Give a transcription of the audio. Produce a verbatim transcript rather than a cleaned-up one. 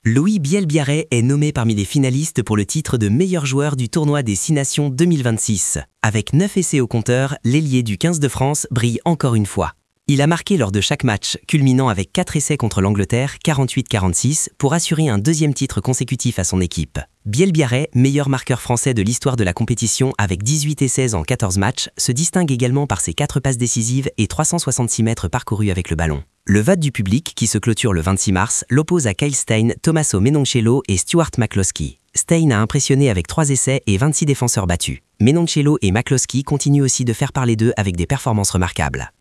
Louis Bielbiarré est nommé parmi les finalistes pour le titre de meilleur joueur du tournoi des Six Nations deux mille vingt-six. Avec neuf essais au compteur, l'ailier du quinze de France brille encore une fois. Il a marqué lors de chaque match, culminant avec quatre essais contre l'Angleterre, quarante-huit quarante-six, pour assurer un deuxième titre consécutif à son équipe. Bielbiarré, meilleur marqueur français de l'histoire de la compétition avec dix-huit essais en quatorze matchs, se distingue également par ses quatre passes décisives et trois cent soixante-six mètres parcourus avec le ballon. Le vote du public, qui se clôture le vingt-six mars, l'oppose à Kyle Steyn, Tommaso Menoncello et Stuart McCloskey. Steyn a impressionné avec trois essais et vingt-six défenseurs battus. Menoncello et McCloskey continuent aussi de faire parler d'eux avec des performances remarquables.